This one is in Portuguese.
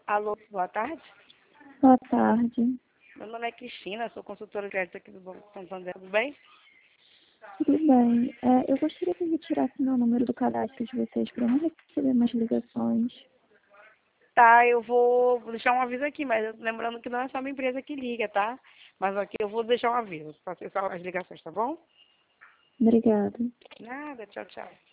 Alô, boa tarde. Boa tarde. Meu nome é Cristina, sou consultora de crédito aqui do Banco Santander, tudo bem? Tudo bem. Eu gostaria que retirasse meu número do cadastro de vocês para eu não receber mais ligações. Tá, eu vou deixar um aviso aqui, mas lembrando que não é só uma empresa que liga, tá? Mas aqui eu vou deixar um aviso para acessar as ligações, tá bom? Obrigada. Nada, tchau, tchau.